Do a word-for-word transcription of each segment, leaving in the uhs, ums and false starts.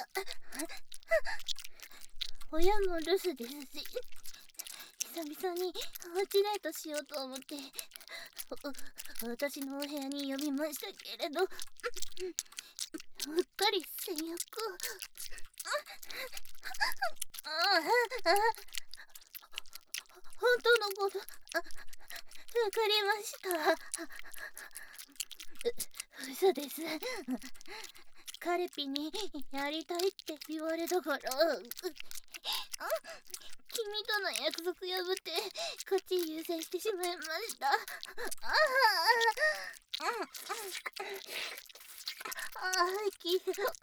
親も留守ですし、久々におうちデートしようと思って私のお部屋に呼びましたけれど、うっかり先約を。ああ、本当のこと、あ、わかりました。う、嘘です。カレピにやりたいって言われたから、君との約束破ってこっち優先してしまいました。ああ、ああ、き、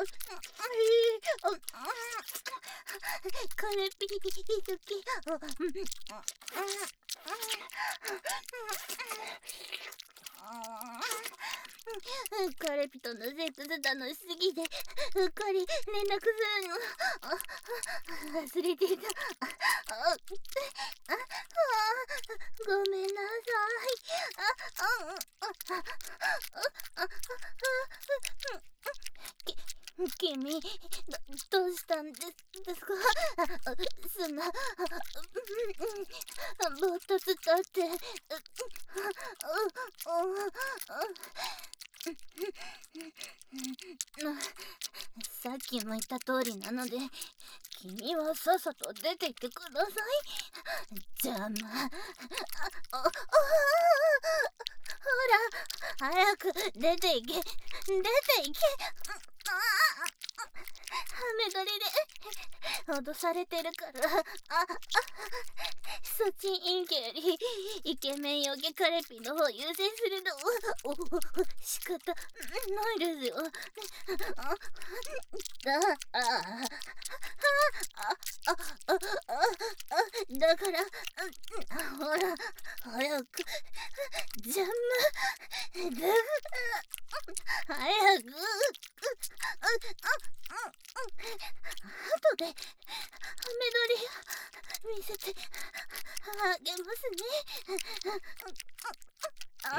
カレピ、ゆき、カレピとのセックス楽しすぎてうっかり連絡するの忘れてた。ああ、ごめんなさい。き、君、ど、どうしたんですですか？すま、ぼーっとつったって。さっきも言った通りなので、君はさっさと出て行ってください。邪魔。あ、ほら、早く出て行け、出て行け。ハメ撮りで脅されてるから。あ、そっちインケよりイケメンよけカレピの方優先するの。お、仕方ないですよ。あ、あ、あ、あ、あ、だから、ほら、早く、邪魔、だ、早く、後で、ハメ撮り見せてあげますね。あ、